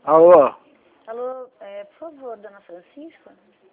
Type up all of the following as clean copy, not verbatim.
Alô? Alô, por favor, dona Francisca?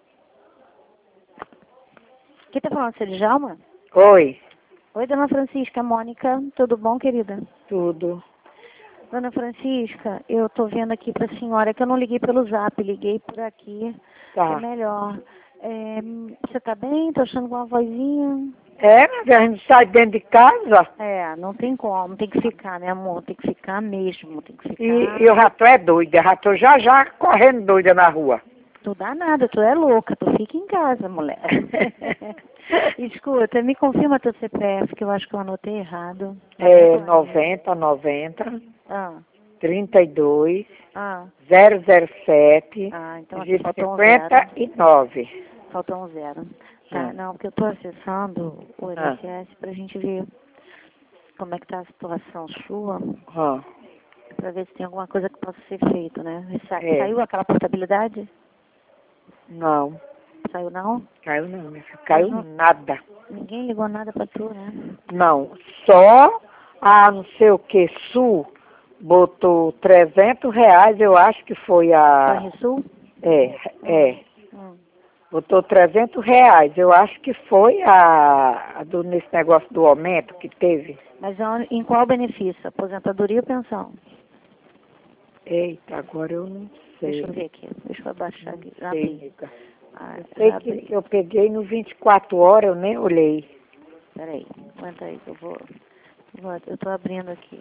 Quem tá falando, seu Djalma? Oi, Oi, dona Francisca, Mônica, tudo bom, querida? tudo. Dona Francisca, eu tô vendo aqui pra senhora que eu não liguei pelo zap, liguei por aqui, que é Tá. melhor. Você tá bem? Tô achando com uma vozinha? É, mas a gente sai dentro de casa Não tem como, tem que ficar, né, amor? Tem que ficar mesmo, tem que ficar. e eu já tô é doida, já tô já correndo doida na rua. Tu dá nada, tu é louca, tu fica em casa, mulher. Escuta, me confirma teu CPF, que eu acho que eu anotei errado. É 90 Ah, 32 ah, 007 então aqui faltou um zero. 59. Faltou um zero. Tá, Hum. não, porque eu tô acessando o Ah. INSS pra gente ver como é que tá a situação sua, Ah. pra ver se tem alguma coisa que possa ser feito, né? É. Saiu aquela portabilidade? Não, Saiu não? caiu não, minha filha, caiu Mas nada. ninguém ligou nada pra tu, né? Não, só a não sei o que, Sul, botou R$ 300, eu acho que foi a... Banrisul? É, Hum. botou R$ 300, eu acho que foi nesse negócio do aumento que teve. Mas em qual benefício? Aposentadoria ou pensão? Eita, agora eu não sei. Deixa eu ver aqui. Deixa eu abaixar aqui. Já Sei, abri. nega. Ah, Eu sei já que abri. eu peguei no 24 horas, eu nem olhei. Peraí. Aguenta aí que eu tô abrindo aqui.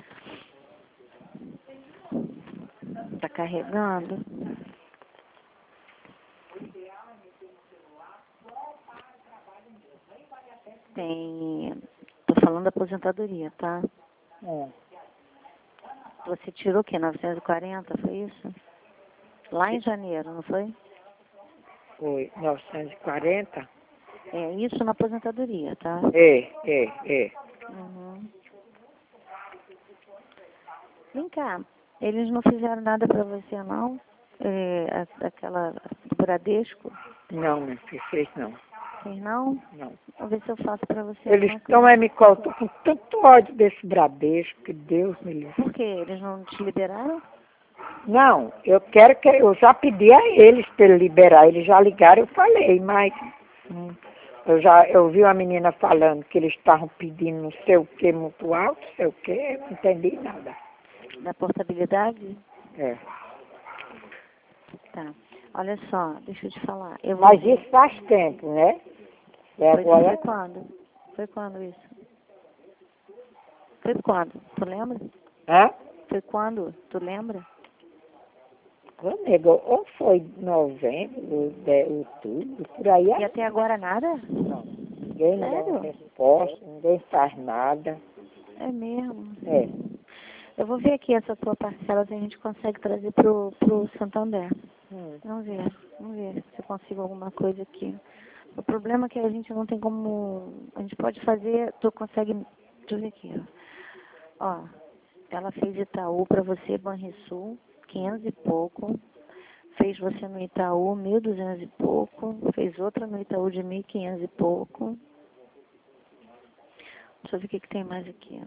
Tá carregando? Tô falando da aposentadoria, tá? É, Você tirou o quê? 940, foi isso? Lá em janeiro, não foi? foi 940? É isso na aposentadoria, tá? É. Uhum. Vem cá, eles não fizeram nada pra você, não? Aquela do Bradesco? Não, minha filha, fez não. Fez não? Não. Vou ver se eu faço pra você Eles alguma estão coisa. me colocando com tanto ódio desse Bradesco, que Deus me livre. Por quê? Eles não te liberaram? Não, eu já pedi a eles para ele liberar, eles já ligaram, eu falei, mas eu vi uma menina falando que eles estavam pedindo não sei o que muito alto, não sei o que, eu não entendi nada. Da portabilidade? É. Tá. Olha só, deixa eu te falar. Eu vou Mas ver. isso faz tempo, né? E agora, Foi quando? Foi quando isso? Foi quando? Tu lembra? hã? Foi quando? Tu lembra? Ô, nego, ou foi novembro, outubro, por aí. E até agora nada? Não. Ninguém dá uma Sério? resposta, ninguém faz nada. É mesmo. É. Eu vou ver aqui essa tua parcela se a gente consegue trazer pro Santander. Vamos ver se eu consigo alguma coisa aqui. O problema é que a gente não tem como. A gente pode fazer. Tu consegue. Deixa eu ver aqui, ó. Ela fez Itaú pra você, Banrisul, 500 e pouco. Fez você no Itaú, 1.200 e pouco. Fez outra no Itaú de 1.500 e pouco. Deixa eu ver o que tem mais aqui.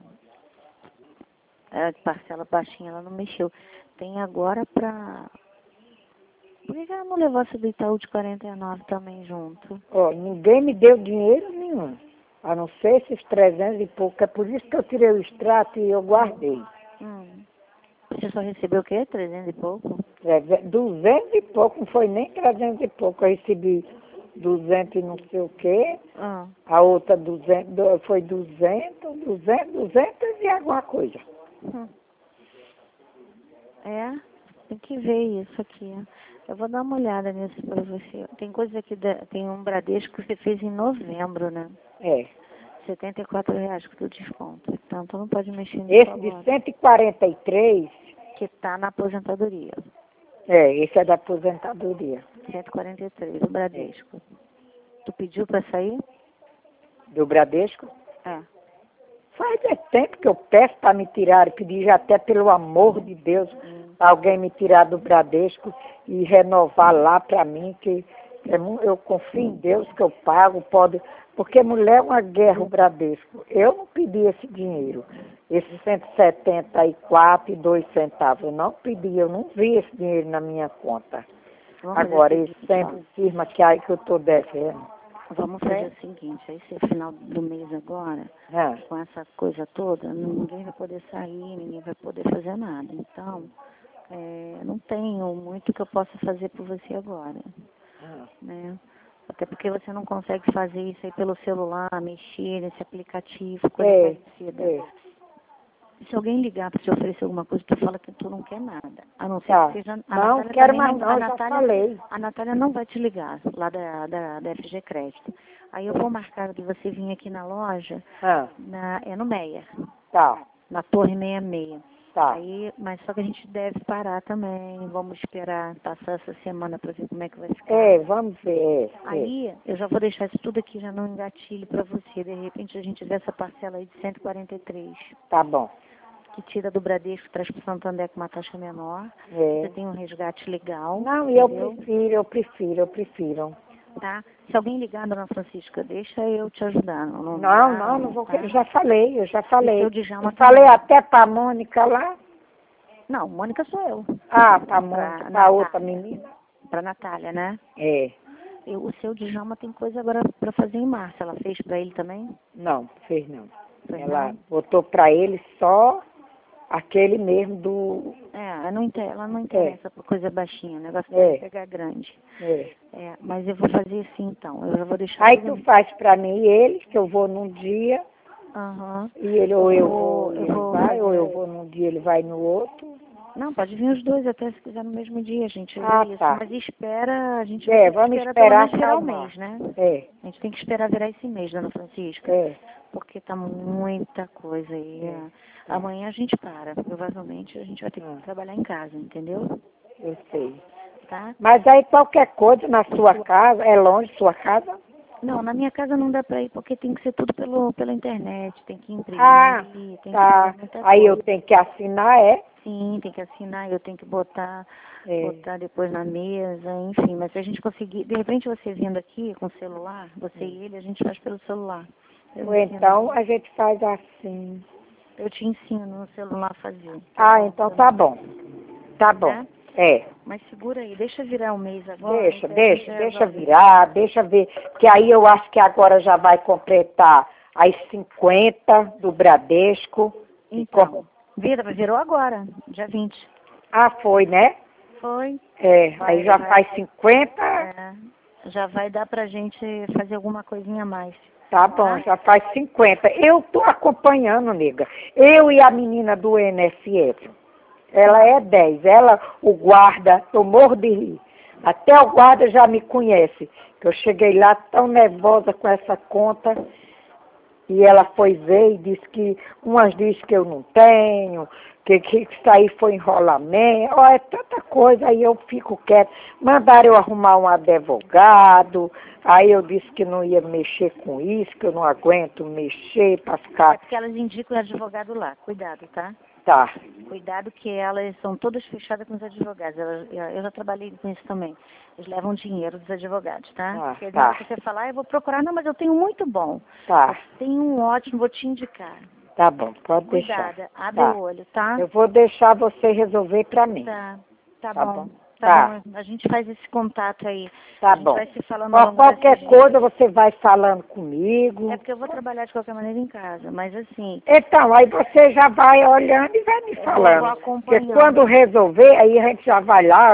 A parcela baixinha, ela não mexeu. Tem agora pra... Por que ela não levou essa do Itaú de 49 também junto? Ó, ninguém me deu dinheiro nenhum. A não ser esses 300 e pouco. É por isso que eu tirei o extrato e eu guardei. Você só recebeu o quê? 300 e pouco? 200 e pouco, não foi nem 300 e pouco. Eu recebi 200 e não sei o quê. A outra 200, foi 200 e alguma coisa. Tem que ver isso aqui. Eu vou dar uma olhada nisso pra você. Tem coisa aqui, tem um Bradesco que você fez em novembro, né? É. R$ 74 com o desconto. Então, tu não pode mexer nisso Esse de agora. 143, Que tá na aposentadoria. esse é da aposentadoria. 143, o Bradesco. Tu pediu pra sair? Do Bradesco? É. Faz tempo que eu peço para me tirar, pedi já até pelo amor de Deus, pra alguém me tirar do Bradesco e renovar lá para mim, que eu confio em Deus que eu pago, pode, porque mulher é uma guerra o Bradesco. Eu não pedi esse dinheiro. Esse 174,02 eu não pedi, eu não vi esse dinheiro na minha conta. Agora, esse 100 firma que aí que eu estou devendo. Vamos fazer o seguinte, aí se é final do mês agora, com essa coisa toda, ninguém vai poder sair, ninguém vai poder fazer nada. Então, não tenho muito que eu possa fazer por você agora, né? Até porque você não consegue fazer isso aí pelo celular, mexer nesse aplicativo, coisa parecida. Se alguém ligar para te oferecer alguma coisa, tu fala que tu não quer nada. A não ser que seja... Não, quero mais não, já falei. A Natália não vai te ligar, lá da FG Crédito. Aí eu vou marcar de você vir aqui na loja, no Meia. Tá. Na Torre 66. Tá. Aí, mas só que a gente deve parar também. Vamos esperar passar essa semana para ver como é que vai ficar. Vamos ver. Aí, eu já vou deixar isso tudo aqui já no engatilho para você. De repente a gente vê essa parcela aí de 143. Tá bom. Que tira do Bradesco, traz para o Santander com uma taxa menor. Você tem um resgate legal. Não, entendeu? eu prefiro. Tá? Se alguém ligar, dona Francisca, deixa eu te ajudar. Não vou querer. Eu já falei. O seu Djalma falei até pra Mônica lá. Não, Mônica sou eu. Pra Mônica, pra outra menina. Pra Natália, né? O seu Djalma tem coisa agora pra fazer em março. Ela fez pra ele também? Não, fez não. Ela botou pra ele só aquele mesmo do... ela não interessa por coisa baixinha, o negócio deve pegar grande. Mas eu vou fazer assim então, eu já vou deixar... Aí tu faz pra mim e ele, que eu vou num dia, e ele ou eu vou num dia, ele vai no outro. Não, pode vir os dois até se quiser no mesmo dia, gente. Tá. Mas espera, a gente vai vamos esperar virar o mês, né? A gente tem que esperar virar esse mês, dona Francisca. Porque tá muita coisa aí. Amanhã a gente para. Provavelmente a gente vai ter que trabalhar em casa, entendeu? Eu sei. Tá? Mas aí qualquer coisa na sua casa, é longe sua casa? Não, na minha casa não dá pra ir, porque tem que ser tudo pela internet, tem que imprimir, tem que fazer muita Aí coisa. eu tenho que assinar, Sim, tem que assinar, eu tenho que botar depois na mesa, enfim. Mas se a gente conseguir, de repente você vindo aqui com o celular, você e ele, a gente faz pelo celular. Ou então a gente faz assim. Eu te ensino no celular a fazer. Então tá bom. Tá bom. Mas segura aí, deixa virar um mês agora. Deixa virar, deixa ver. Que aí eu acho que agora já vai completar as 50 do Bradesco. Então, virou agora, dia 20. Foi, né? Foi. Aí já faz 50. Já vai dar pra gente fazer alguma coisinha a mais. Tá bom, já faz 50. Eu tô acompanhando, nega. Eu e a menina do INSS. Ela é 10. O guarda, eu morro de rir. Até o guarda já me conhece. Eu cheguei lá tão nervosa com essa conta. E ela foi ver e disse que umas dizem que eu não tenho, que isso aí foi enrolamento. É tanta coisa, aí eu fico quieta. Mandaram eu arrumar um advogado. Aí eu disse que não ia mexer com isso, que eu não aguento mexer para ficar... Porque elas indicam o advogado lá. Cuidado, tá? Tá. Cuidado que elas são todas fechadas com os advogados. Eu já trabalhei com isso também. Eles levam dinheiro dos advogados, tá? Porque você falar, eu vou procurar, não, mas eu tenho muito bom. Tá. Tenho um ótimo, vou te indicar. Tá bom, pode deixar. Cuidado, abre o olho, tá? Eu vou deixar você resolver pra mim. Tá bom. Tá bom, a gente faz esse contato aí. Tá bom. A gente vai se falando qualquer coisa você vai falando comigo. É porque eu vou trabalhar de qualquer maneira em casa, mas assim... Então, aí você já vai olhando e vai me falando. Eu vou acompanhando. Porque quando resolver, aí a gente já vai lá.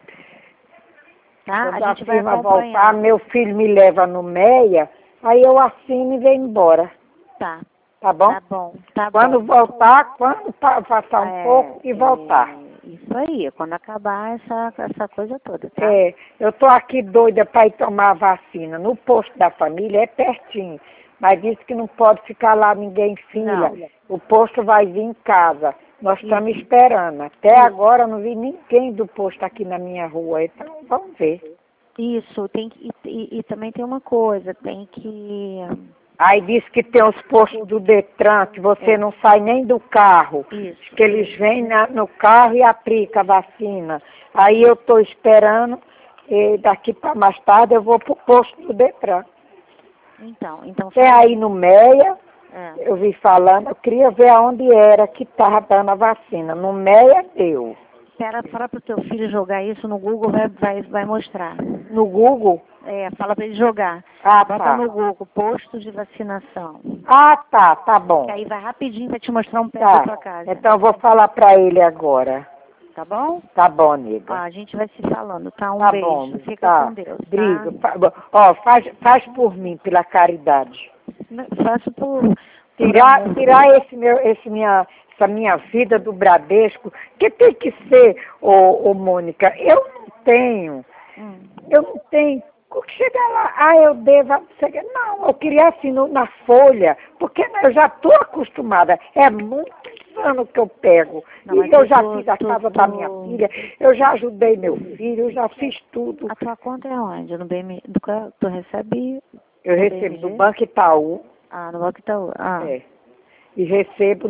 Tá, quando a gente vai acompanhar. Voltar, meu filho me leva no Meia, aí eu assino e venho embora. Tá. Tá bom? Tá bom. Quando voltar, passar um pouco e voltar. Isso aí, quando acabar essa coisa toda, tá? Eu tô aqui doida para ir tomar a vacina. No posto da família é pertinho, mas disse que não pode ficar lá ninguém em fila. Não. O posto vai vir em casa. Nós estamos esperando. Até agora não vi ninguém do posto aqui na minha rua, então vamos ver. Isso, e também tem uma coisa, tem que... Aí diz que tem os postos do Detran, que você não sai nem do carro. Isso. Que eles vêm no carro e aplicam a vacina. Aí eu estou esperando, e daqui para mais tarde eu vou para o posto do Detran. Então... Tem aí no Meia, Eu vi falando, eu queria ver aonde era que estava dando a vacina. No MEIA deu. Fala pro teu filho jogar isso no Google, vai mostrar. No Google? Fala pra ele jogar. Ah, Bota tá. no Google, posto de vacinação. Ah, tá bom. Que aí vai rapidinho, vai te mostrar um pé Tá. da tua casa. Então eu vou falar pra ele agora. Tá bom? Tá bom, amiga. A gente vai se falando, tá? Um Tá beijo. bom. Fica Tá. com Deus, tá? Brigo. Faz por mim, pela caridade. Faço por Tirar amor. essa minha vida do Bradesco, que tem que ser, ô Mônica, eu não tenho. Eu não tenho. Chegar lá, eu devo. Não, eu queria assim na folha, porque eu já estou acostumada. É muitos anos que eu pego. Não, e eu já fiz a casa da minha filha, eu já ajudei meu filho, eu já fiz tudo. A tua conta é onde? No BM, tu recebe? Eu recebo do Banco Itaú. No Banco Itaú. E recebo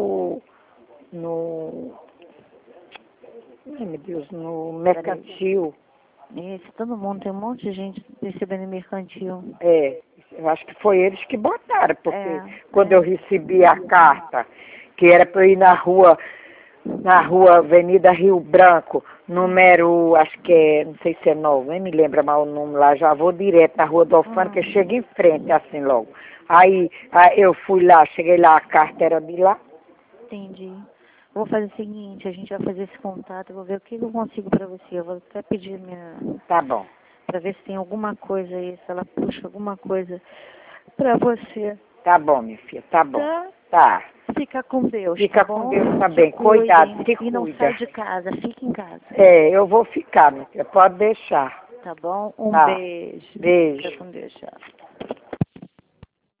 ai meu Deus, no mercantil. Todo mundo, tem um monte de gente recebendo mercantil. Eu acho que foi eles que botaram, porque quando eu recebi a carta, que era para eu ir na rua Avenida Rio Branco, número, acho que não sei se é 9, nem me lembro mais o nome lá, já vou direto na Rua do Alfândega, que chega em frente, assim logo. Aí eu fui lá, cheguei lá, a carta era de lá. Entendi. Vou fazer o seguinte, a gente vai fazer esse contato, eu vou ver o que eu consigo para você. Eu vou até pedir Tá bom. Para ver se tem alguma coisa aí, se ela puxa alguma coisa para você. Tá bom, minha filha, tá bom. Tá. Fica com Deus. Fica com Deus também. Cuidado, se cuida. E não sai de casa, fica em casa. Eu vou ficar, minha filha, pode deixar. Tá bom? Beijo. Beijo. Fica com Deus, tchau.